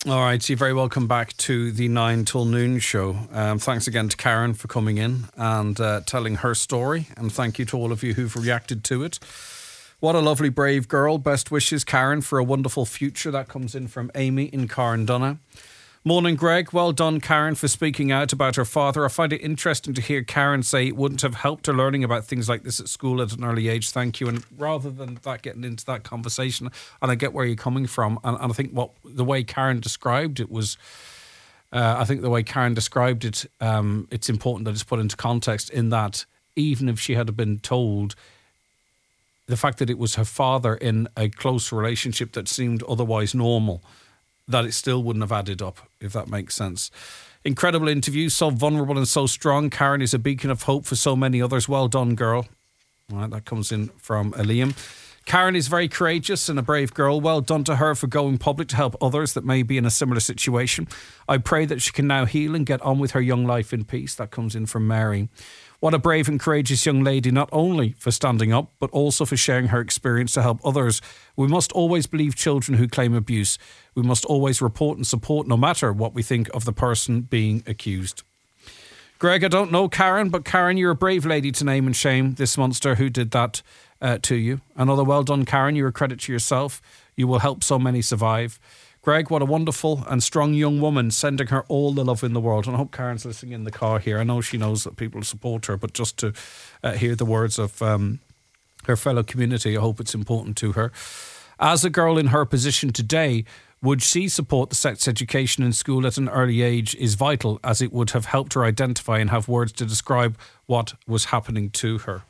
All right, so you're very welcome back to the 9 till noon show. Thanks again to Karen for coming in and telling her story. And thank you to all of you who've reacted to it. What a lovely, brave girl. Best wishes, Karen, for a wonderful future. That comes in from Amy in Carndonagh. Morning, Greg. Well done, Karen, for speaking out about her father. I find it interesting to hear Karen say it wouldn't have helped her learning about things like this at school at an early age. Thank you. And rather than that getting into that conversation, and I get where you're coming from, and I think the way Karen described it was, it's important that it's put into context in that even if she had been told, the fact that it was her father in a close relationship that seemed otherwise normal, that it still wouldn't have added up, if that makes sense. Incredible interview, so vulnerable and so strong. Karen is a beacon of hope for so many others. Well done, girl. All right, that comes in from Liam. Karen is very courageous and a brave girl. Well done to her for going public to help others that may be in a similar situation. I pray that she can now heal and get on with her young life in peace. That comes in from Mary. What a brave and courageous young lady, not only for standing up, but also for sharing her experience to help others. We must always believe children who claim abuse. We must always report and support no matter what we think of the person being accused. Greg, I don't know Karen, but Karen, you're a brave lady to name and shame this monster who did that to you. Another well done, Karen. You're a credit to yourself. You will help so many survive. Greg, what a wonderful and strong young woman, sending her all the love in the world. And I hope Karen's listening in the car here. I know she knows that people support her, but just to hear the words of her fellow community, I hope it's important to her. As a girl in her position today, would she support the sex education in school at an early age is vital, as it would have helped her identify and have words to describe what was happening to her.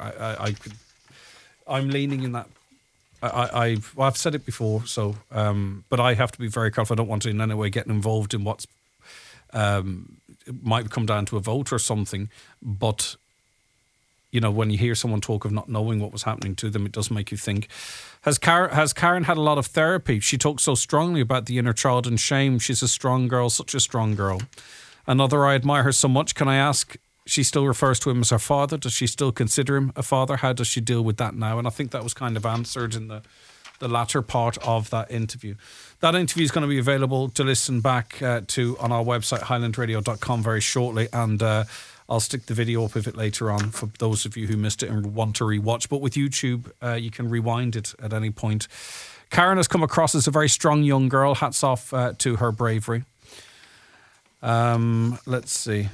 I'm leaning in that. I've said it before, so but I have to be very careful. I don't want to in any way get involved in what's it might come down to a vote or something. But you know, when you hear someone talk of not knowing what was happening to them, it does make you think. Has Karen had a lot of therapy? She talks so strongly about the inner child and shame. She's a strong girl, such a strong girl. Another, I admire her so much. Can I ask? She still refers to him as her father. Does she still consider him a father? How does she deal with that now? And I think that was kind of answered in the latter part of that interview. That interview is going to be available to listen back to on our website, highlandradio.com, very shortly. And I'll stick the video up of it later on for those of you who missed it and want to rewatch. But with YouTube, you can rewind it at any point. Karen has come across as a very strong young girl. Hats off to her bravery. Let's see.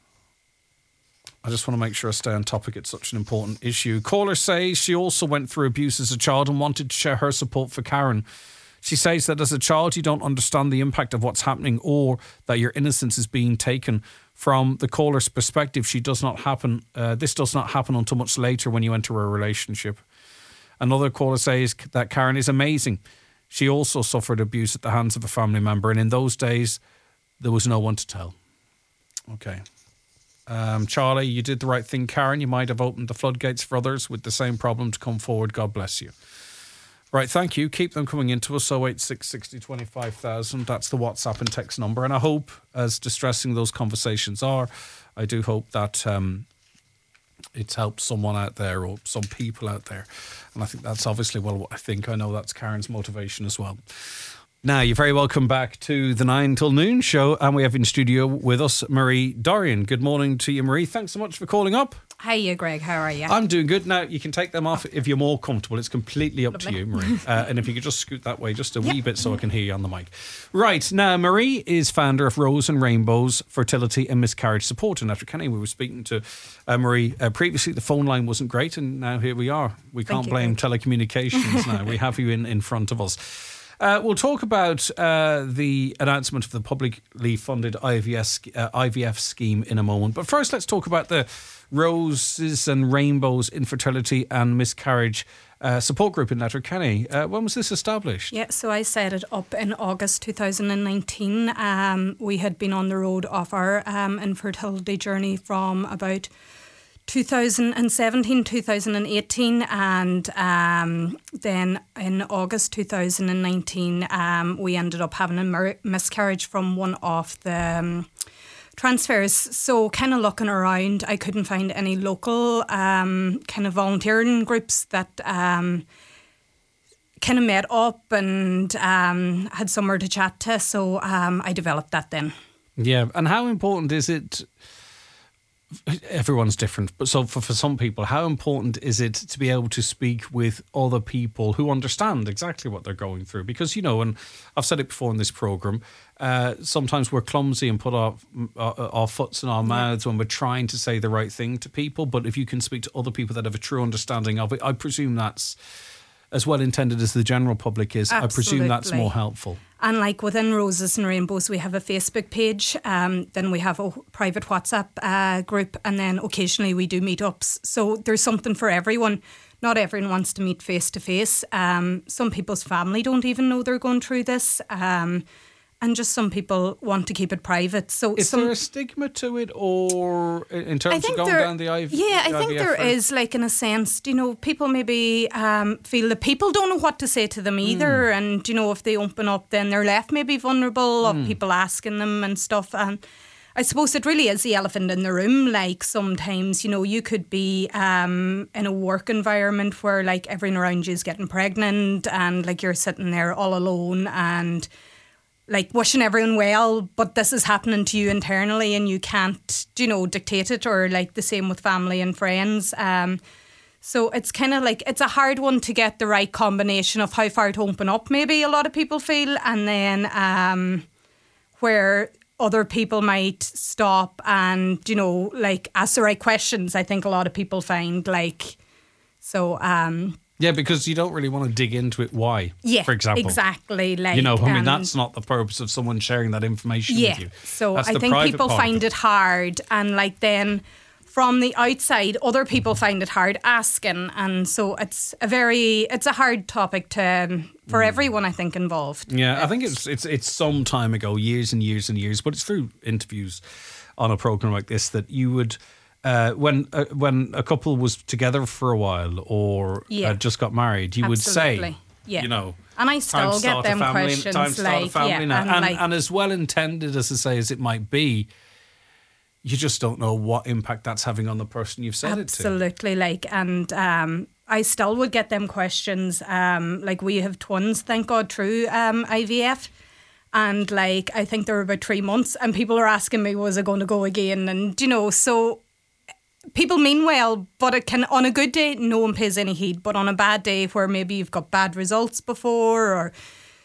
I just want to make sure I stay on topic. It's such an important issue. Caller says she also went through abuse as a child and wanted to share her support for Karen. She says that as a child, you don't understand the impact of what's happening or that your innocence is being taken. From the caller's perspective, this does not happen until much later when you enter a relationship. Another caller says that Karen is amazing. She also suffered abuse at the hands of a family member, and in those days, there was no one to tell. Okay. Charlie, you did the right thing, Karen. You might have opened the floodgates for others with the same problem to come forward. God bless you. Right, thank you. Keep them coming into us. 086 60 25,000. That's the WhatsApp and text number. And I hope, as distressing those conversations are, I do hope that it's helped someone out there or some people out there. And I think that's obviously, well, I think I know that's Karen's motivation as well. Now, you're very welcome back to the 9 till noon show, and we have in studio with us Marie Dorian. Good morning to you, Marie. Thanks so much for calling up. Hiya, Greg. How are you? I'm doing good. Now, you can take them off if you're more comfortable. It's completely up to you, Marie. And if you could just scoot that way just a wee bit so I can hear you on the mic. Right. Now, Marie is founder of Rose and Rainbows Fertility and Miscarriage Support in Letterkenny. We were speaking to Marie previously. The phone line wasn't great, and now here we are. We can't blame telecommunications now. We have you in front of us. We'll talk about the announcement of the publicly funded IVF scheme in a moment. But first, let's talk about the Roses and Rainbows Infertility and Miscarriage Support Group in Letterkenny. When was this established? Yeah, so I set it up in August 2019. We had been on the road of our infertility journey from about 2017, 2018, and then in August 2019 we ended up having a miscarriage from one of the transfers. So kind of looking around, I couldn't find any local kind of volunteering groups that kind kind of met up and had somewhere to chat to. So I developed that then. Yeah. And how important is it? Everyone's different, but so for some people, how important is it to be able to speak with other people who understand exactly what they're going through? Because, and I've said it before in this programme, sometimes we're clumsy and put our foots in our mouths when we're trying to say the right thing to people. But if you can speak to other people that have a true understanding of it, I presume that's as well intended as the general public is. Absolutely. I presume that's more helpful. And like within Roses and Rainbows, we have a Facebook page, then we have a private WhatsApp group, and then occasionally we do meetups. So there's something for everyone. Not everyone wants to meet face to face. Some people's family don't even know they're going through this. And just some people want to keep it private. So is there a stigma to it, or in terms of going down the IVF? Yeah, I think there is, like, in a sense, people maybe feel that people don't know what to say to them either. And, if they open up, then they're left maybe vulnerable of people asking them and stuff. And I suppose it really is the elephant in the room. Like, sometimes, you could be in a work environment where, like, everyone around you is getting pregnant and, like, you're sitting there all alone and, like, wishing everyone well, but this is happening to you internally and you can't, dictate it, or like the same with family and friends. So it's kind of like, it's a hard one to get the right combination of how far to open up, maybe a lot of people feel, and then where other people might stop and, like, ask the right questions. I think a lot of people find, like, so... Yeah, because you don't really want to dig into it. Why? Yeah, for example. Exactly. Like, that's not the purpose of someone sharing that information with you. So that's I think people find it hard, and like then from the outside, other people find it hard asking, and so it's a hard topic for everyone, I think, involved. Yeah, I think it's some time ago, years and years and years, but it's through interviews on a program like this that you would. When a couple was together for a while or just got married, you would say, and I still get them questions. Time to start a family now. And as well intended as I say as it might be, you just don't know what impact that's having on the person you've said it to. Absolutely, I still would get them questions. We have twins, thank God, through IVF. And I think they were about 3 months, and people are asking me, was I going to go again? And, so... People mean well, but it can, on a good day, no one pays any heed. But on a bad day where maybe you've got bad results before, or,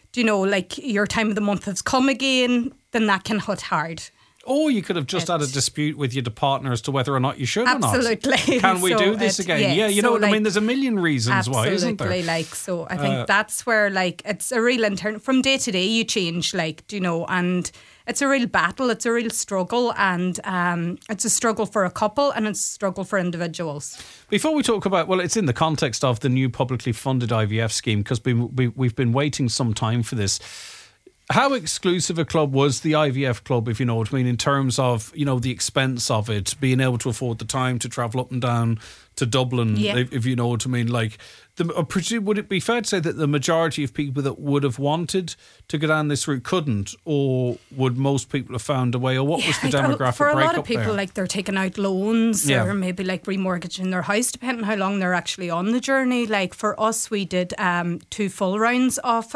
your time of the month has come again, then that can hit hard. Or you could have just had a dispute with your partner as to whether or not you should or not. Absolutely. Can we do this again? Yeah, you know what I mean? There's a million reasons why, isn't there? Absolutely. So I think that's where, it's a real from day to day you change, and it's a real battle, it's a real struggle, and it's a struggle for a couple and it's a struggle for individuals. Before we talk about, it's in the context of the new publicly funded IVF scheme, because we've been waiting some time for this. How exclusive a club was the IVF club, if you know what I mean, in terms of, the expense of it, being able to afford the time to travel up and down to Dublin, if you know what I mean? Would it be fair to say that the majority of people that would have wanted to go down this route couldn't, or would most people have found a way, or what was the demographic for a breakup lot of people, there? they're taking out loans or maybe remortgaging their house, depending on how long they're actually on the journey. For us, we did 2 full rounds of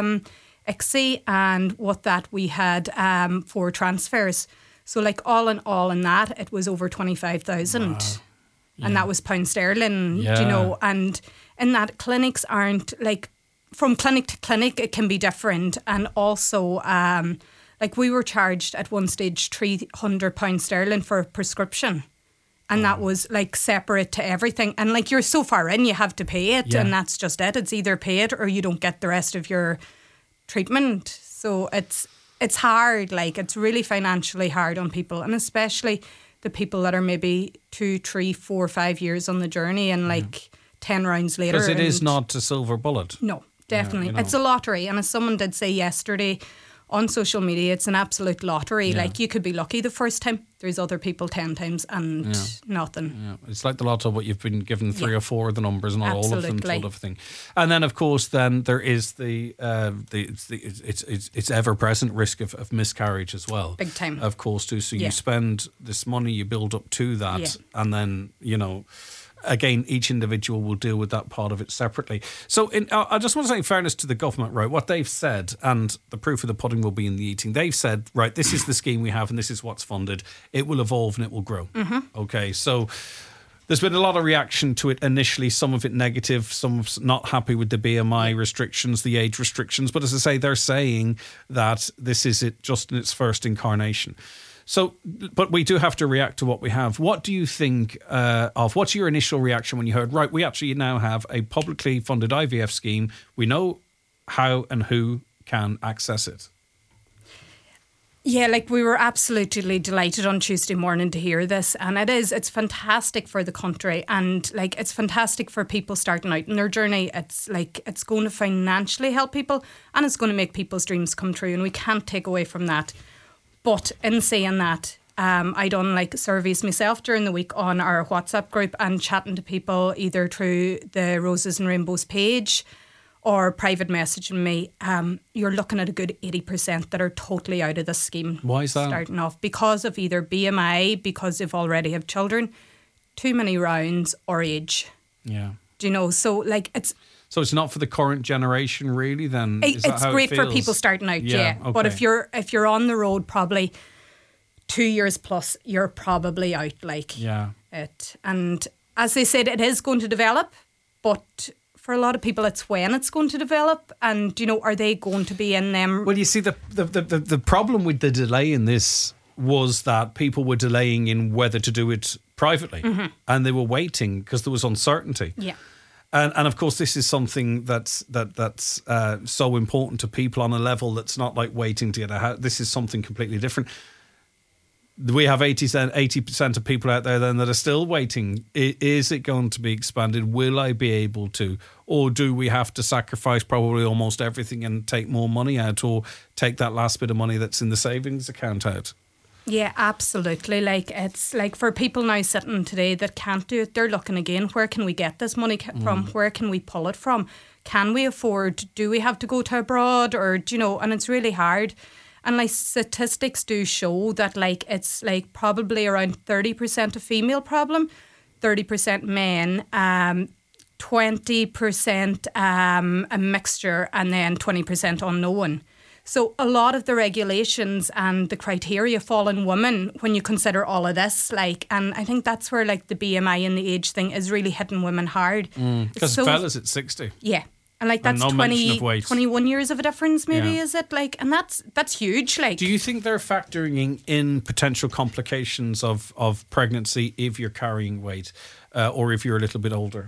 ICSI, and what that we had 4 transfers. So all in all in that, it was over 25,000. Wow. Yeah. And that was pound sterling, and in that clinics aren't from clinic to clinic, it can be different. And also, we were charged at one stage £300 sterling for a prescription. And that was separate to everything. And you're so far in, you have to pay it. Yeah. And that's just it. It's either pay it or you don't get the rest of your treatment. So it's hard. It's really financially hard on people, and especially the people that are maybe 2, 3, 4, 5 years on the journey and 10 rounds later. Because it is not a silver bullet. No, definitely. It's a lottery. And as someone did say yesterday on social media, it's an absolute lottery. Yeah. You could be lucky the first time. There's other people 10 times and nothing. Yeah. It's like the lotto, but you've been given 3 or 4 of the numbers, not all of them, sort of thing. And then, of course, there is it's ever-present risk of miscarriage as well. Big time. Of course, too. So you spend this money, you build up to that, and then, again, each individual will deal with that part of it separately. So I just want to say, in fairness to the government, right, what they've said, and the proof of the pudding will be in the eating, they've said, right, this is the scheme we have and this is what's funded. It will evolve and it will grow. Okay, so there's been a lot of reaction to it initially, some of it negative, some not happy with the BMI restrictions, the age restrictions. But as I say, they're saying that this is it just in its first incarnation. So, but we do have to react to what we have. What do you think what's your initial reaction when you heard, right, we actually now have a publicly funded IVF scheme. We know how and who can access it. Yeah, like we were absolutely delighted on Tuesday morning to hear this. And it's fantastic for the country, and like it's fantastic for people starting out in their journey. It's like it's going to financially help people and it's going to make people's dreams come true, and we can't take away from that. But in saying that, I done like surveys myself during the week on our WhatsApp group and chatting to people either through the Roses and Rainbows page or private messaging me. You're looking at a good 80% that are totally out of this scheme. Why is that? Starting off because of either BMI, because they've already have children, too many rounds, or age. Yeah. Do you know? So like it's... So it's not for the current generation, really. Then it's great for people starting out, yeah. Okay. But if you're on the road, probably 2 years plus, you're probably out. Like it. And as they said, it is going to develop, but for a lot of people, it's when it's going to develop. And you know, are they going to be in them? Well, you see, the problem with the delay in this was that people were delaying in whether to do it privately, and they were waiting because there was uncertainty. Yeah. And of course, this is something that's so important to people on a level that's not like waiting to get a house. This is something completely different. We have 80% of people out there then that are still waiting. Is it going to be expanded? Will I be able to? Or do we have to sacrifice probably almost everything and take more money out, or take that last bit of money that's in the savings account out? Yeah, absolutely. Like it's like for people now sitting today that can't do it, they're looking again. Where can we get this money from? Where can we pull it from? Can we afford? Do we have to go to abroad, or do you know? And it's really hard. And like statistics do show that like it's like probably around 30% a female problem, 30% men, 20% a mixture, and then 20% unknown. So a lot of the regulations and the criteria fall on women when you consider all of this. Like, and I think that's where like the BMI and the age thing is really hitting women hard. Because fellas at 60. Yeah. And like that's 21 years of a difference, maybe, is it? Like, and that's huge. Like, do you think they're factoring in potential complications of pregnancy if you're carrying weight, or if you're a little bit older?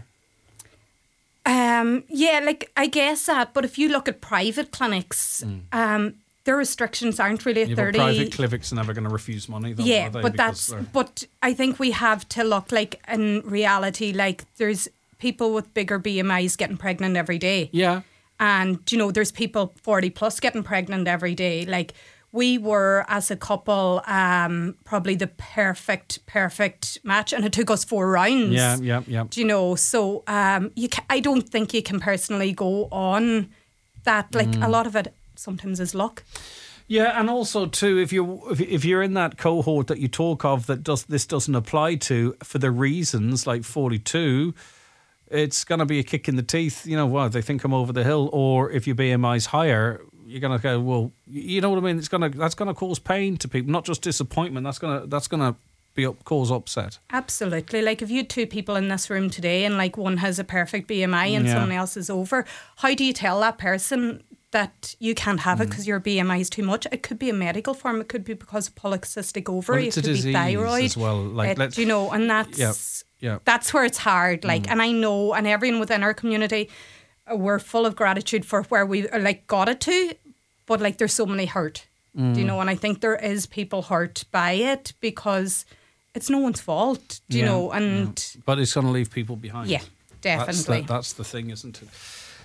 Yeah, like I guess that. But if you look at private clinics, their restrictions aren't really at 30. Private clinics are never going to refuse money, though. Yeah, are they? But I think we have to look like in reality, like there's people with bigger BMIs getting pregnant every day. Yeah. And, you know, there's people 40 plus getting pregnant every day. Like, we were, as a couple, probably the perfect match. And it took us 4 rounds. Yeah. Do you know? So, I don't think you can personally go on that. Like, a lot of it sometimes is luck. Yeah, and also too, if you're in that cohort that you talk of that this doesn't apply to for the reasons like 42, it's going to be a kick in the teeth. You know what? They think I'm over the hill. Or if your BMI's higher, you're going to go, well, you know what I mean? That's going to cause pain to people, not just disappointment. That's going to cause upset. Absolutely. Like if you had 2 people in this room today and like one has a perfect BMI and someone else is over, how do you tell that person that you can't have it because your BMI is too much? It could be a medical form. It could be because of polycystic ovary. Well, it could be thyroid as well. Like, you know, and that's that's where it's hard. Like, and I know, and everyone within our community, we're full of gratitude for where we like got it to, but like there's so many hurt. Do you know? And I think there is people hurt by it because it's no one's fault. Do you know? And but it's going to leave people behind. Yeah, definitely. That's the thing, isn't it?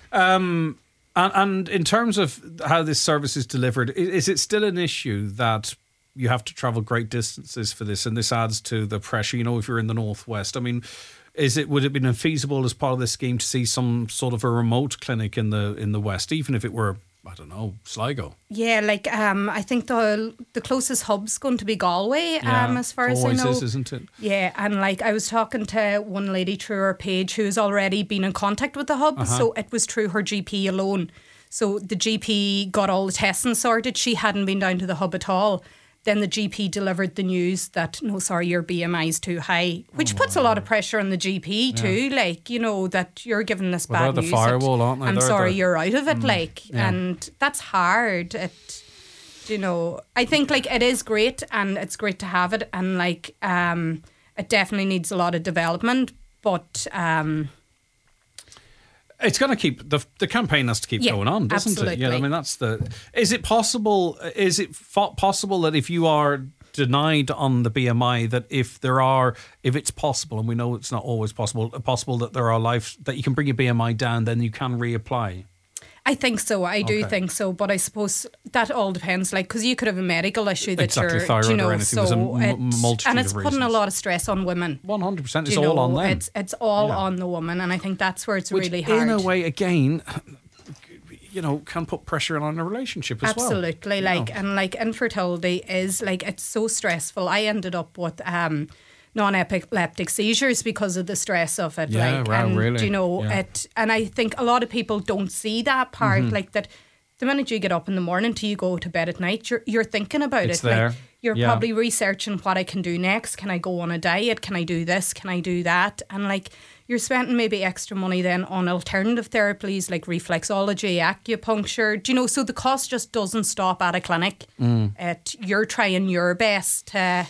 And in terms of how this service is delivered, is it still an issue that you have to travel great distances for this, and this adds to the pressure? You know, if you're in the Northwest, I mean, would it be feasible as part of this scheme to see some sort of a remote clinic in the West, even if it were I don't know, Sligo. Yeah, like I think the closest hub's going to be Galway, as far as I know. Isn't it? Yeah, and like I was talking to one lady through her page who's already been in contact with the hub, so it was through her GP alone. So the GP got all the testing sorted. She hadn't been down to the hub at all. Then the GP delivered the news that, no, sorry, your BMI is too high, which puts a lot of pressure on the GP too. Like, you know, that you're giving this bad they're news. the firewall, aren't they? I'm sorry, you're out of it. Yeah. And that's hard. You know, I think like it is great and it's great to have it. And like, it definitely needs a lot of development, but, it's going to keep the campaign has to keep going on, doesn't it? Yeah, I mean that's the. Is it possible? Is it possible that if you are denied on the BMI, that if it's possible, and we know it's not always possible that there are that you can bring your BMI down, then you can reapply. I think so. I do think so, but I suppose that all depends. Like, because you could have a medical issue that exactly, you're, thyroid you know, or anything. There's a multitude and it's of putting reasons. a lot of stress on women. 100%, it's all on them. It's all on the woman, and I think that's where it's really hard. In a way, again, you know, can put pressure on a relationship as well. Absolutely, and like infertility is like it's so stressful. I ended up with non-epileptic seizures because of the stress of it. Yeah, like, wow, and really? you know it, and I think a lot of people don't see that part. Like that, the minute you get up in the morning till you go to bed at night, you're thinking about it's it. There. Like, you're probably researching what I can do next. Can I go on a diet? Can I do this? Can I do that? And like you're spending maybe extra money then on alternative therapies like reflexology, acupuncture. Do you know? So the cost just doesn't stop at a clinic. You're trying your best to.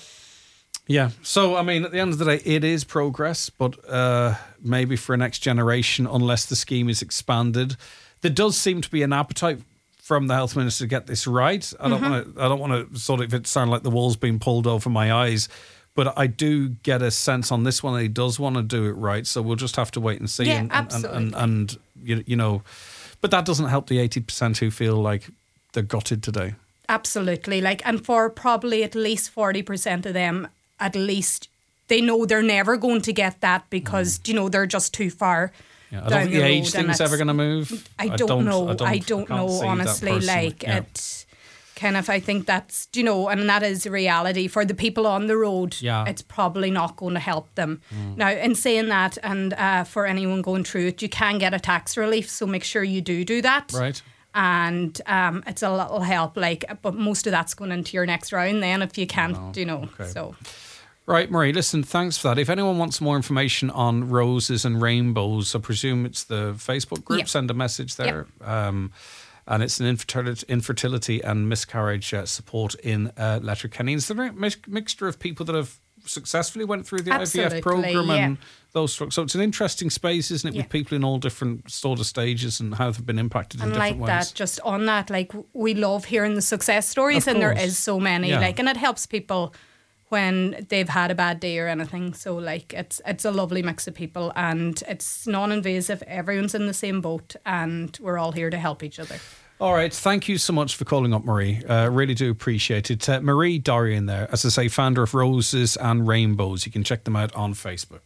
Yeah. So, I mean, at the end of the day, it is progress, but maybe for a next generation, unless the scheme is expanded. There does seem to be an appetite from the health minister to get this right. I don't want to sort of it sound like the wool's being pulled over my eyes, but I do get a sense on this one that he does want to do it right. So we'll just have to wait and see. Yeah, absolutely. And you know, but that doesn't help the 80% who feel like they're gutted today. Absolutely. Like, and for probably at least 40% of them, at least they know they're never going to get that because, you know, they're just too far. Yeah, I don't think the age thing's ever going to move. I don't know. I don't know, honestly. Like, it kind of, I think that's, you know, and that is a reality for the people on the road. Yeah. It's probably not going to help them. Now, in saying that, and for anyone going through it, you can get a tax relief. So make sure you do that. Right. And it's a little help, like, but most of that's going into your next round then if you can't, you know, okay. so... Right, Marie, listen, thanks for that. If anyone wants more information on roses and rainbows, I presume it's the Facebook group. Yep. Send a message there. Yep. And it's an infertility and miscarriage support in Letterkenny. Is there a mixture of people that have successfully went through the IVF program and those? So it's an interesting space, isn't it, with people in all different sort of stages and how they've been impacted in different ways. And like that, just on that, like we love hearing the success stories, and there is so many, like, and it helps people when they've had a bad day or anything. So like it's a lovely mix of people and it's non-invasive. Everyone's in the same boat and we're all here to help each other. All right. Thank you so much for calling up, Marie. Really do appreciate it. Marie Dorian there, as I say, founder of Roses and Rainbows. You can check them out on Facebook.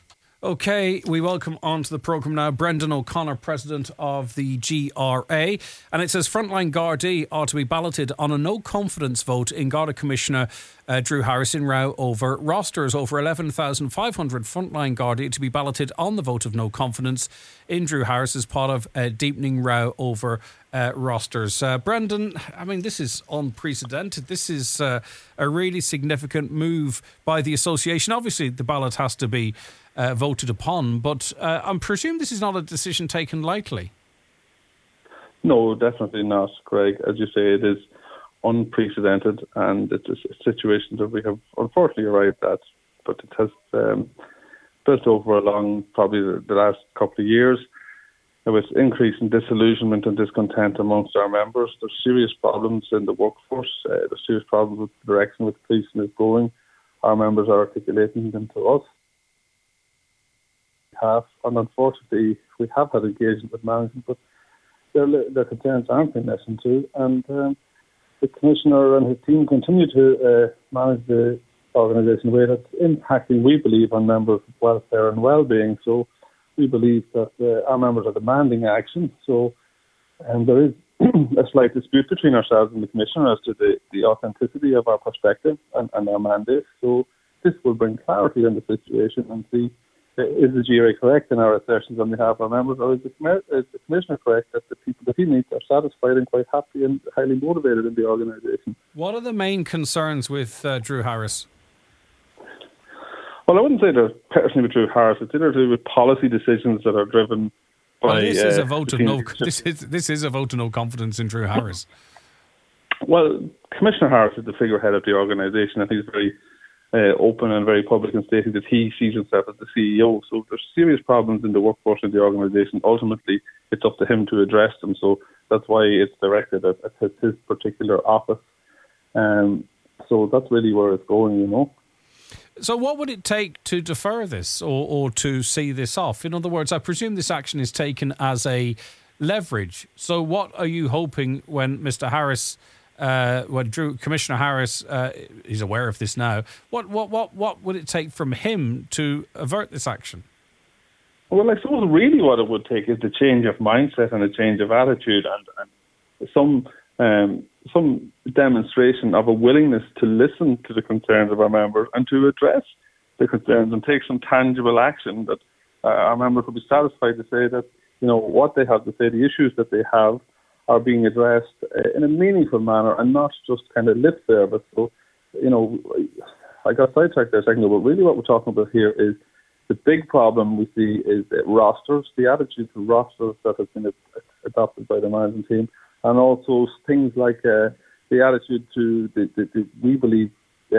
Okay, we welcome onto the programme now Brendan O'Connor, president of the GRA. And it says frontline Gardaí are to be balloted on a no-confidence vote in Garda Commissioner Drew Harris in row over rosters. Over 11,500 frontline Gardaí to be balloted on the vote of no confidence in Drew Harris as part of a deepening row over rosters. Brendan, I mean, this is unprecedented. This is a really significant move by the association. Obviously, the ballot has to be voted upon, but I presume this is not a decision taken lightly. No, definitely not, Craig. As you say, it is unprecedented, and it's a situation that we have unfortunately arrived at, but it has built over probably the last couple of years. There was increasing disillusionment and discontent amongst our members. There's serious problems in the workforce. There's serious problems with the direction which policing is going. Our members are articulating them to us. And unfortunately, we have had engagement with management, but their concerns aren't being listened to. And the Commissioner and his team continue to manage the organisation in a way that's impacting, we believe, on members' welfare and well-being. So we believe that our members are demanding action. So there is a slight dispute between ourselves and the Commissioner as to the authenticity of our perspective and our mandate. So this will bring clarity on the situation and see, is the GRA correct in our assertions on behalf of our members, or is the Commissioner correct that the people that he meets are satisfied and quite happy and highly motivated in the organisation? What are the main concerns with Drew Harris? Well, I wouldn't say they're personally with Drew Harris. It's either to do with policy decisions that are driven by... Well, this is a vote of no. This is a vote of no confidence in Drew Harris. Well, Commissioner Harris is the figurehead of the organisation, and he's very open and very public in stating that he sees himself as the CEO. So there's serious problems in the workforce of the organisation. Ultimately, it's up to him to address them. So that's why it's directed at his particular office. So that's really where it's going, you know. So what would it take to defer this or to see this off? In other words, I presume this action is taken as a leverage. So what are you hoping when Mr. Harris, Commissioner Harris, he's aware of this now, what would it take from him to avert this action? Well, I suppose really what it would take is the change of mindset and a change of attitude and some demonstration of a willingness to listen to the concerns of our members and to address the concerns and take some tangible action that our members will be satisfied to say that, you know, what they have to say, the issues that they have are being addressed in a meaningful manner and not just kind of lip service. So, you know, I got sidetracked there a second ago, but really what we're talking about here is the big problem we see is rosters, the attitude to rosters that has been adopted by the management team, and also things like the attitude to we believe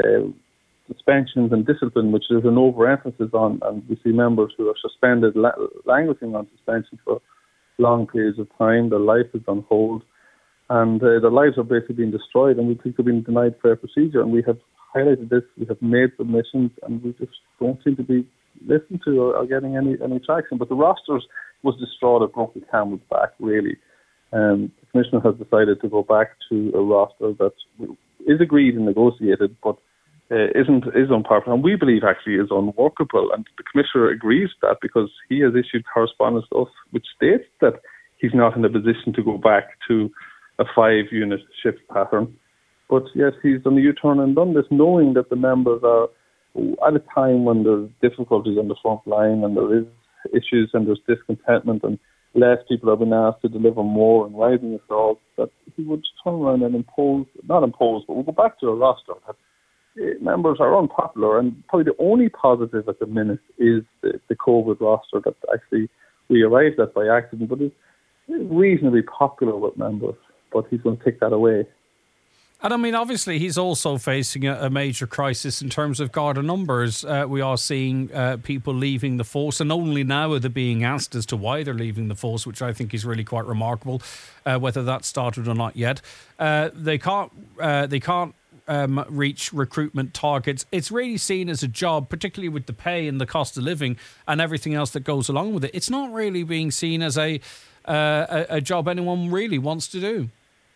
suspensions and discipline, which is an overemphasis on, and we see members who are suspended, languishing on suspension for long periods of time. Their life is on hold, and their lives are basically being destroyed, and we think they're being denied fair procedure. And we have highlighted this, we have made submissions, and we just don't seem to be listened to or getting any traction. But the rosters was the straw that broke the camel's back, really. The Commissioner has decided to go back to a roster that is agreed and negotiated, but is unpopular, and we believe actually is unworkable. And the Commissioner agrees with that because he has issued correspondence to us which states that he's not in a position to go back to a 5-unit shift pattern. But yet he's done a U-turn and done this, knowing that the members are at a time when there's difficulties on the front line and there is issues and there's discontentment and less people have been asked to deliver more and rising assaults, that he would turn around and not impose, but we'll go back to a roster that members are unpopular, and probably the only positive at the minute is the COVID roster that actually we arrived at by accident, but it's reasonably popular with members, but he's going to take that away. And I mean, obviously, he's also facing a major crisis in terms of Garda numbers. We are seeing people leaving the force, and only now are they being asked as to why they're leaving the force, which I think is really quite remarkable, whether that started or not yet. They can't reach recruitment targets. It's really seen as a job, particularly with the pay and the cost of living and everything else that goes along with it. It's not really being seen as a job anyone really wants to do.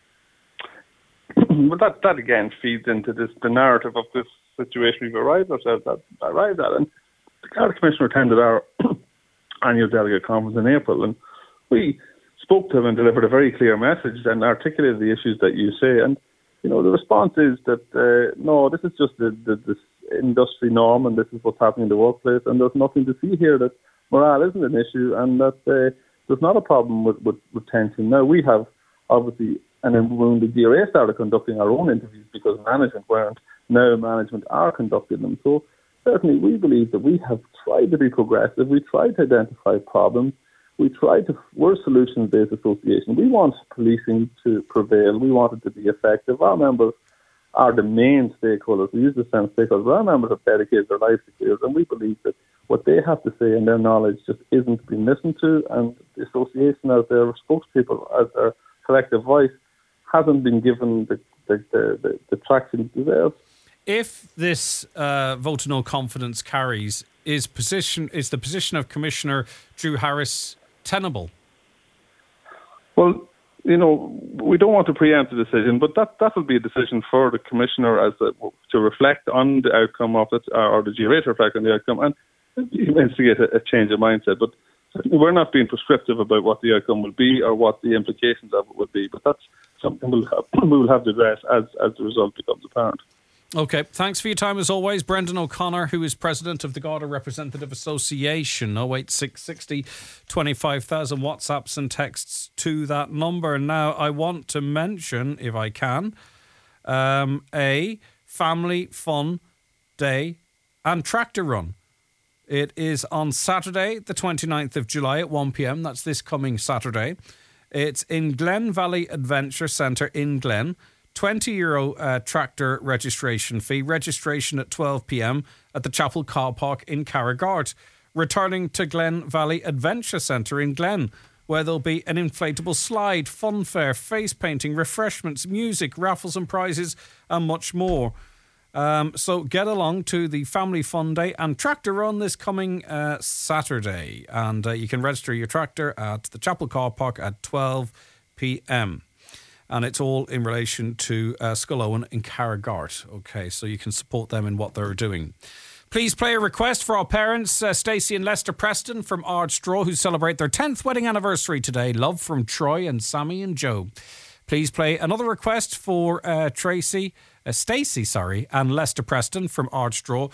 But that again feeds into the narrative of this situation we've arrived at. And the Garda Commissioner attended our annual delegate conference in April, and we spoke to him and delivered a very clear message and articulated the issues that you say. And you know, the response is that no, this is just this industry norm, and this is what's happening in the workplace, and there's nothing to see here, that morale isn't an issue, and that there's not a problem with retention. Now, we have obviously, and then when the GRA started conducting our own interviews because management weren't, now management are conducting them. So certainly we believe that we have tried to be progressive, we tried to identify problems, we're a solutions-based association. We want policing to prevail. We want it to be effective. Our members are the main stakeholders. We use the term stakeholders. Our members have dedicated their lives to clears, and we believe that what they have to say and their knowledge just isn't being listened to, and the association as their spokespeople, as their collective voice, hasn't been given the traction it deserves. If this vote of no confidence carries, is the position of Commissioner Drew Harris tenable? Well, you know, we don't want to preempt the decision, but that will be a decision for the Commissioner to reflect on the outcome of it, or the GRA to reflect on the outcome, and instigate a change of mindset. But we're not being prescriptive about what the outcome will be or what the implications of it would be, but that's something we'll have to address as the result becomes apparent. Okay, thanks for your time as always. Brendan O'Connor, who is president of the Garda Representative Association. 08660 25,000 WhatsApps and texts to that number. Now, I want to mention, if I can, a family fun day and tractor run. It is on Saturday, the 29th of July at 1 p.m. That's this coming Saturday. It's in Glen Valley Adventure Centre in Glen. €20 tractor registration fee. Registration at 12 p.m. at the Chapel Car Park in Carrigart. Returning to Glen Valley Adventure Centre in Glen, where there'll be an inflatable slide, fun fair, face painting, refreshments, music, raffles and prizes, and much more. So get along to the Family Fun Day and Tractor Run this coming Saturday. And you can register your tractor at the Chapel Car Park at 12 p.m. And it's all in relation to Scullowen in Carrigart. Okay, so you can support them in what they're doing. Please play a request for our parents, Stacey and Lester Preston from Ardstraw, who celebrate their 10th wedding anniversary today. Love from Troy and Sammy and Joe. Please play another request for Stacey, and Lester Preston from Ardstraw.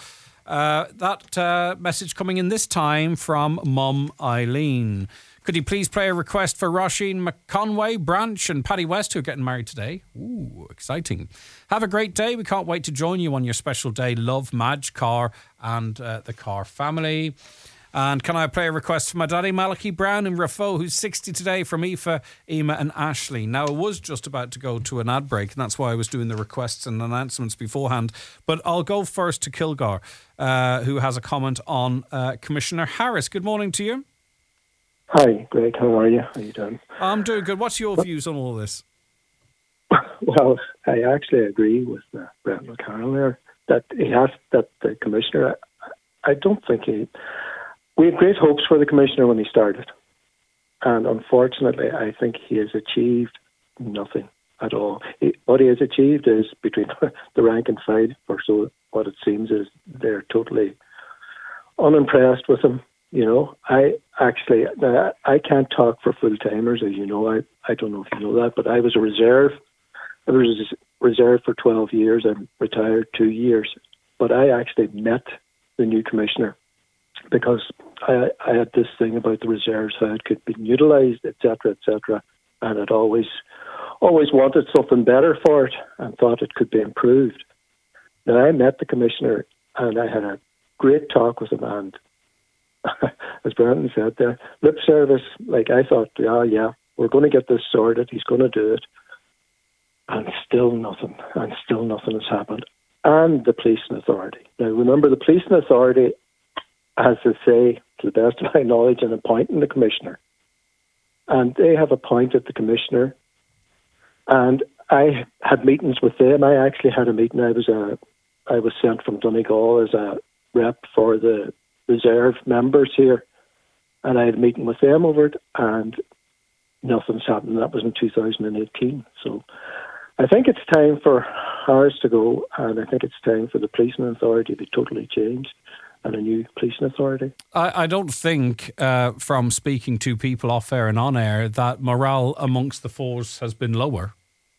That message coming in this time from Mum Eileen. Could you please play a request for Roisin McConway, Branch and Paddy West, who are getting married today? Ooh, exciting. Have a great day. We can't wait to join you on your special day. Love, Madge, Carr and the Carr family. And can I play a request for my daddy, Malachi Brown in Rafo, who's 60 today, from Aoife, Emma and Ashley. Now, I was just about to go to an ad break, and that's why I was doing the requests and announcements beforehand. But I'll go first to Kilgar, who has a comment on Commissioner Harris. Good morning to you. Hi, Greg. How are you? How are you doing? I'm doing good. What's your views on all this? Well, I actually agree with Brendan O'Connor there that the commissioner. I don't think we had great hopes for the commissioner when he started, and unfortunately, I think he has achieved nothing at all. What he has achieved is, between the rank and file, or so what it seems, is they're totally unimpressed with him. You know, I can't talk for full-timers, as you know. I don't know if you know that, but I was a reserve. I was a reserve for 12 years and retired 2 years. But I actually met the new commissioner because I had this thing about the reserves, how it could be utilised, etc., and I'd always wanted something better for it and thought it could be improved. Now, I met the commissioner and I had a great talk with him, and as Brendan said there, lip service, like I thought, yeah, we're going to get this sorted, he's going to do it. And still nothing has happened. And the policing authority. Now, remember, the policing authority has to say, to the best of my knowledge, in appointing the commissioner. And they have appointed the commissioner. And I had meetings with them. I actually had a meeting. I was sent from Donegal as a rep for the reserve members here, and I had a meeting with them over it, and nothing's happened. That was in 2018. So I think it's time for Harris to go, and I think it's time for the policing authority to be totally changed and a new policing authority. I don't think, from speaking to people off air and on air, that morale amongst the force has been lower.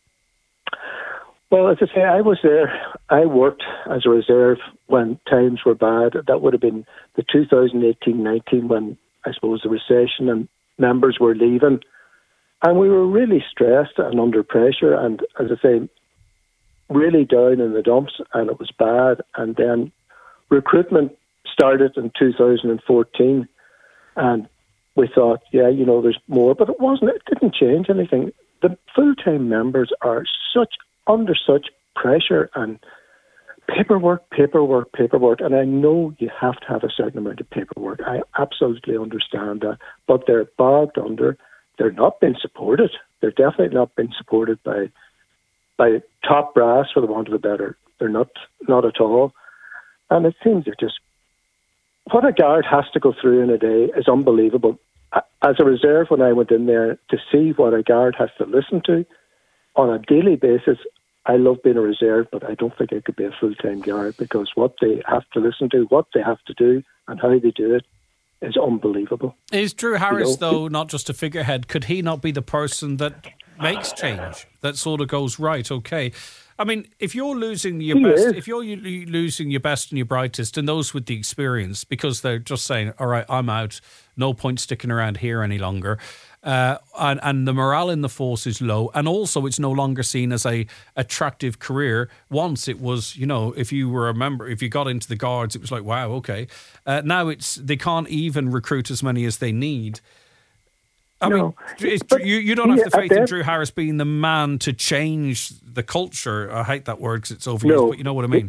Well, as I say, I was there. I worked as a reserve when times were bad. That would have been the 2018-19 when, I suppose, the recession and members were leaving. And we were really stressed and under pressure and, as I say, really down in the dumps, and it was bad. And then recruitment started in 2014, and we thought, yeah, you know, there's more. But it wasn't. It didn't change anything. The full-time members are under such pressure and paperwork, and I know you have to have a certain amount of paperwork. I absolutely understand that, but they're bogged under. They're not being supported. They're definitely not being supported by top brass, for the want of a better. They're not at all. And it seems they're just, what a guard has to go through in a day is unbelievable. As a reserve, when I went in there, to see what a guard has to listen to on a daily basis, I love being a reserve, but I don't think I could be a full-time guard, because what they have to listen to, what they have to do, and how they do it is unbelievable. Is Drew Harris, though, not just a figurehead? Could he not be the person that makes change, that sort of goes, right, okay? I mean, if you're losing your losing your best and your brightest, and those with the experience, because they're just saying, all right, I'm out, no point sticking around here any longer, and the morale in the force is low, and also it's no longer seen as a attractive career. Once it was, if you were a member, if you got into the Guards, it was like, wow, okay. Now they can't even recruit as many as they need. I mean, you don't have the faith in Drew Harris being the man to change the culture. I hate that word because it's overused, but you know what I mean.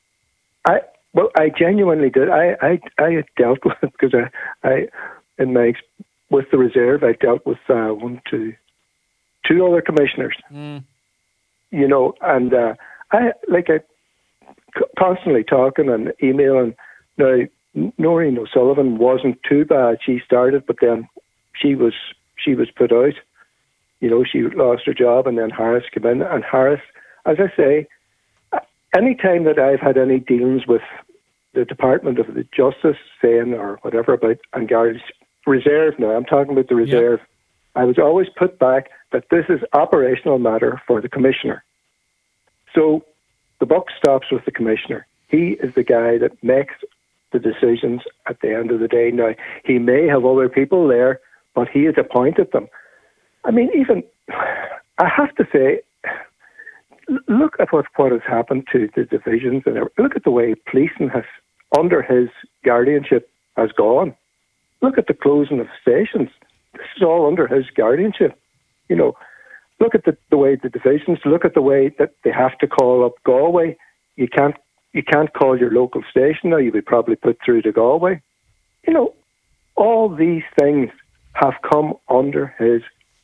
I genuinely did. I dealt with it because with the reserve, I dealt with two other commissioners. And I constantly talking and emailing. Now, Noreen O'Sullivan wasn't too bad. She started, but then she was put out. She lost her job, and then Harris came in. And Harris, as I say, any time that I've had any dealings with the Department of the Justice saying or whatever about An Garda's reserve, now I'm talking about the reserve, I was always put back that this is operational matter for the commissioner. So the buck stops with the commissioner. He is the guy that makes the decisions at the end of the day. Now, he may have other people there, but he has appointed them. I mean, even, I have to say, look at what has happened to the divisions, and look at the way policing has, under his guardianship, has gone. Look at the closing of stations. This is all under his guardianship. Look at the way the divisions, look at the way that they have to call up Galway. You can't call your local station now. You'll be probably put through to Galway. All these things have come under his,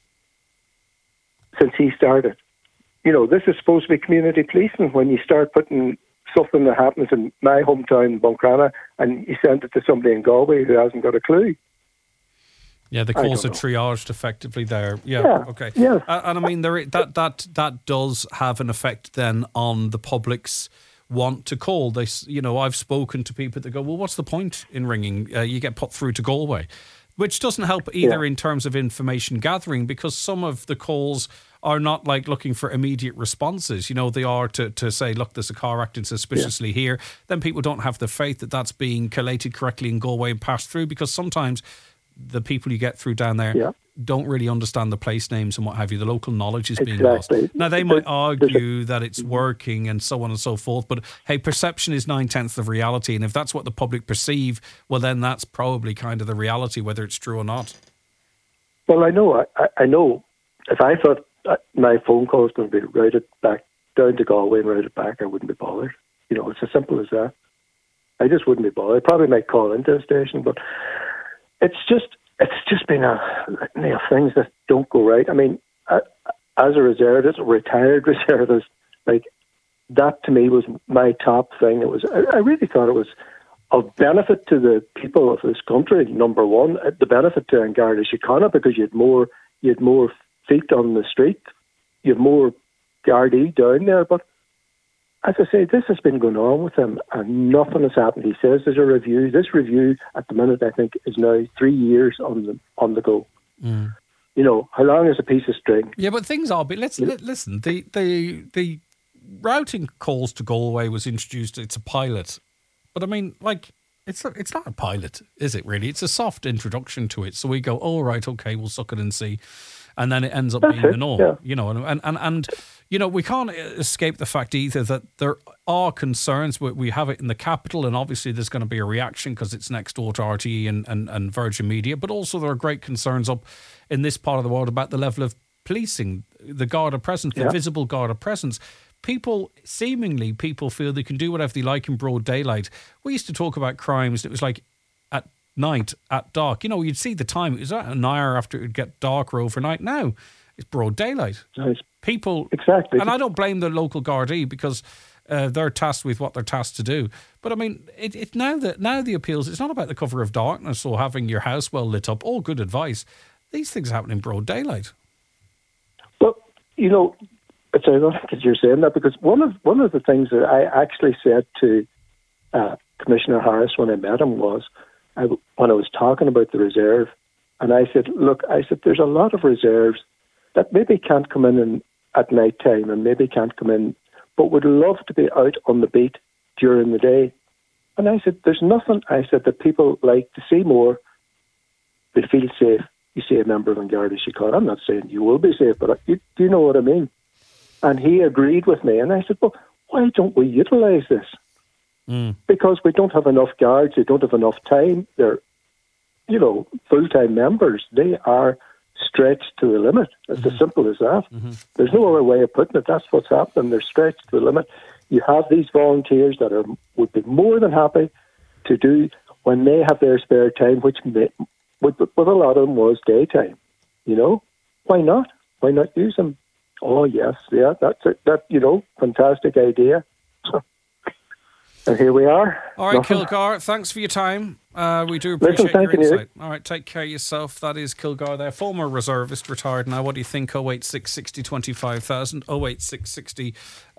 since he started. This is supposed to be community policing. When you start putting something that happens in my hometown, Buncrana, and you send it to somebody in Galway who hasn't got a clue. Yeah, the calls are triaged effectively there. Yeah, okay. Yeah. And I mean, that does have an effect then on the public's want to call. I've spoken to people that go, well, what's the point in ringing? You get put through to Galway, which doesn't help either in terms of information gathering, because some of the calls are not like looking for immediate responses. They are to say, look, there's a car acting suspiciously here. Then people don't have the faith that that's being collated correctly in Galway and passed through, because sometimes the people you get through down there don't really understand the place names and what have you. The local knowledge is being lost. Now, they might argue that it's working and so on and so forth, but hey, perception is 9/10 of reality, and if that's what the public perceive, well, then that's probably kind of the reality, whether it's true or not. Well, I know if I thought my phone call was going to be routed back down to Galway and routed back, I wouldn't be bothered. It's as simple as that. I just wouldn't be bothered. I probably might call into a station, but it's just been a litany of things that don't go right. I mean, as a reservist, a retired reservist, that to me was my top thing. I really thought it was of benefit to the people of this country. Number one, the benefit to An Garda Síochána, because you had more feet on the street, you have more Gardaí down there. But as I say, this has been going on with him and nothing has happened. He says there's a review. This review at the minute, I think, is now 3 years on the go. How long is a piece of string? Yeah, but things are. But listen. The routing calls to Galway was introduced. It's a pilot, but I mean, it's not a pilot, is it? Really, it's a soft introduction to it. So we go, oh right, okay, we'll suck it and see. And then it ends up being the norm, and we can't escape the fact either that there are concerns. We have it in the capital, and obviously there's going to be a reaction because it's next door to RTE and Virgin Media. But also there are great concerns up in this part of the world about the level of policing, the Garda presence, the visible Garda presence. People feel they can do whatever they like in broad daylight. We used to talk about crimes. It was like at night, at dark. You'd see the time. It was an hour after it would get darker overnight. Now it's broad daylight. Nice. People exactly, and I don't blame the local Gardaí because they're tasked with what they're tasked to do. But I mean, it now the appeals. It's not about the cover of darkness or having your house well lit up. All good advice. These things happen in broad daylight. Well, it's ironic that you're saying that, because one of the things that I actually said to Commissioner Harris when I met him was, when I was talking about the reserve, and I said, look, there's a lot of reserves that maybe can't come in at night time and maybe can't come in, but would love to be out on the beat during the day. And I said, there's nothing, that people like to see more. They feel safe. You see a member of An Garda Síochána. I'm not saying you will be safe, but do you know what I mean? And he agreed with me. And I said, well, why don't we utilise this? Because we don't have enough guards. They don't have enough time. They're, full-time members. They are stretched to the limit. It's as simple as that. There's no other way of putting it. That's what's happening. They're stretched to the limit. You have these volunteers that would be more than happy to do when they have their spare time, which with a lot of them was daytime. Why not? Why not use them? Oh yes, yeah, that's it. Fantastic idea. And here we are. All right, Kilgar, thanks for your time. We do appreciate your insight. All right, take care of yourself. That is Kilgar there, former reservist, retired now. What do you think? 086 60 25,000, 086 60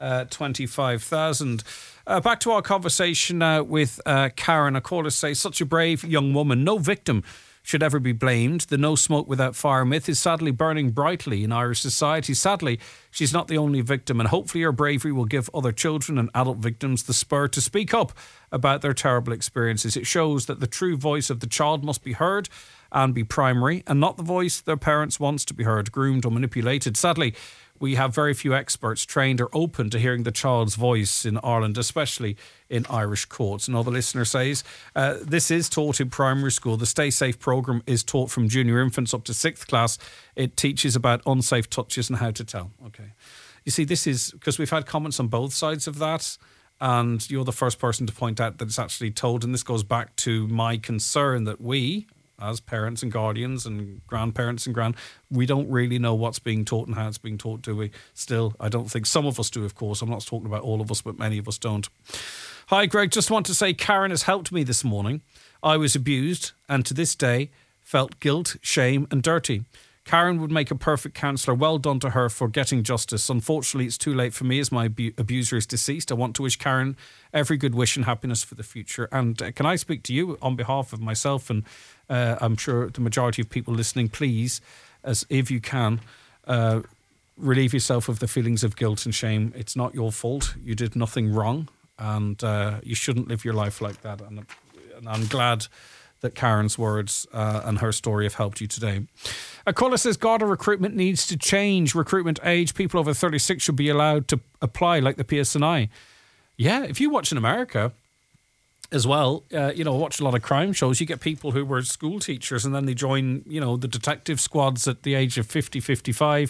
25,000. Back to our conversation now with Karen. A caller says, such a brave young woman, no victim should ever be blamed. The no smoke without fire myth is sadly burning brightly in Irish society. Sadly, she's not the only victim, and hopefully her bravery will give other children and adult victims the spur to speak up about their terrible experiences. It shows that the true voice of the child must be heard and be primary, and not the voice their parents wants to be heard, groomed or manipulated. Sadly, we have very few experts trained or open to hearing the child's voice in Ireland, especially in Irish courts. Another listener says, this is taught in primary school. The Stay Safe programme is taught from junior infants up to 6th class. It teaches about unsafe touches and how to tell. Okay. You see, this is because we've had comments on both sides of that, and you're the first person to point out that it's actually told. And this goes back to my concern that we, as parents and guardians and grandparents we don't really know what's being taught and how it's being taught, do we? Still, I don't think some of us do, of course. I'm not talking about all of us, but many of us don't. Hi, Greg. Just want to say Karen has helped me this morning. I was abused and to this day felt guilt, shame and dirty. Karen would make a perfect counsellor. Well done to her for getting justice. Unfortunately, it's too late for me as my abuser is deceased. I want to wish Karen every good wish and happiness for the future. And can I speak to you on behalf of myself and I'm sure the majority of people listening, please, as if you can, relieve yourself of the feelings of guilt and shame. It's not your fault. You did nothing wrong and you shouldn't live your life like that. And I'm glad that Karen's words and her story have helped you today. A caller says Garda recruitment needs to change. Recruitment age, people over 36 should be allowed to apply like the PSNI. Yeah, if you watch in America as well, watch a lot of crime shows, you get people who were school teachers and then they join, the detective squads at the age of 50, 55.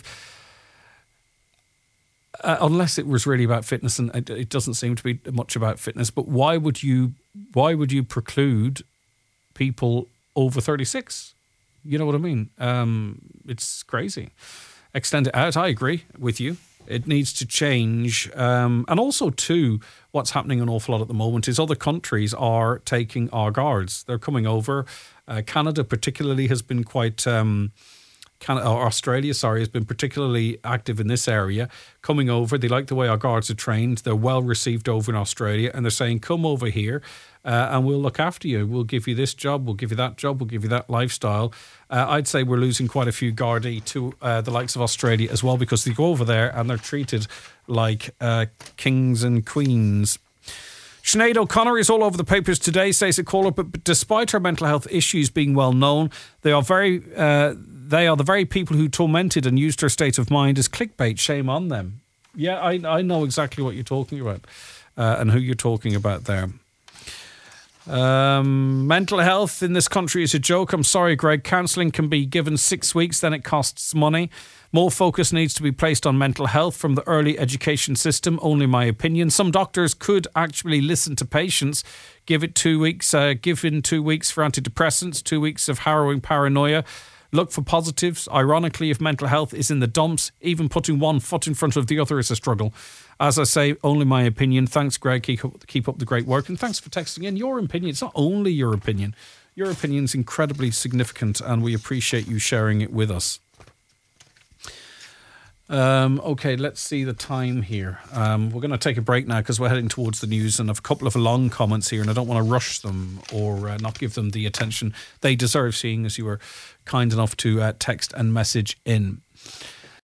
Unless it was really about fitness, and it doesn't seem to be much about fitness, but why would you preclude people over 36? You know what I mean? It's crazy. Extend it out. I agree with you. It needs to change. And also, too, what's happening an awful lot at the moment is other countries are taking our guards. They're coming over. Canada particularly has been quite... Australia, has been particularly active in this area, coming over. They like the way our guards are trained. They're well received over in Australia, and they're saying, come over here and we'll look after you. We'll give you this job, we'll give you that job, we'll give you that lifestyle. I'd say we're losing quite a few Gardaí to the likes of Australia as well, because they go over there and they're treated like kings and queens. Sinead O'Connor is all over the papers today, says a caller, but despite her mental health issues being well known, they are the very people who tormented and used her state of mind as clickbait. Shame on them. Yeah, I know exactly what you're talking about and who you're talking about there. Mental health in this country is a joke. I'm sorry, Greg. Counselling can be given 6 weeks, then it costs money. More focus needs to be placed on mental health from the early education system, only my opinion. Some doctors could actually listen to patients, give in 2 weeks for antidepressants, 2 weeks of harrowing paranoia. Look for positives. Ironically, if mental health is in the dumps, even putting one foot in front of the other is a struggle. As I say, only my opinion. Thanks, Greg. Keep up the great work. And thanks for texting in your opinion. It's not only your opinion. Your opinion's incredibly significant and we appreciate you sharing it with us. Okay, let's see the time here. We're going to take a break now because we're heading towards the news, and I have a couple of long comments here, and I don't want to rush them or not give them the attention they deserve, seeing as you were kind enough to text and message in.